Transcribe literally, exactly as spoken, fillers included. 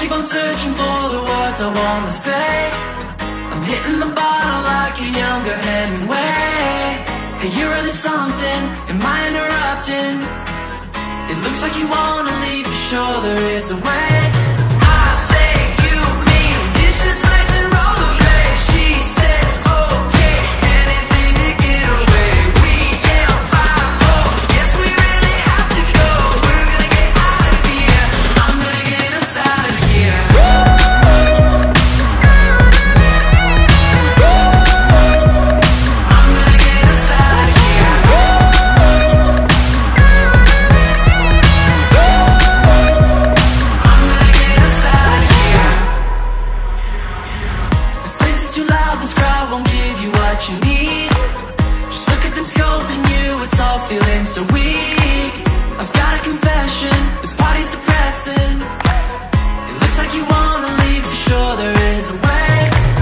keep on searching for the words I wanna say. I'm hitting the bottle like a younger Hemingway. Hey, you're really something, am I interrupting? It looks like you wanna leave, for sure there is a way. I say you, me, dishes, plates and rollerblades. She said okay, anything to get away. We am five oh, yes we really have to go. We're gonna get out of here, I'm gonna get us out of here. I'm gonna get us out of here. I'm gonna get us out of here. This place is too loud, this crowd won't give you what you need. Just look at them scoping you, it's all feeling so weak. I've got a confession, this party's depressing. It looks like you wanna leave, for sure there is a way.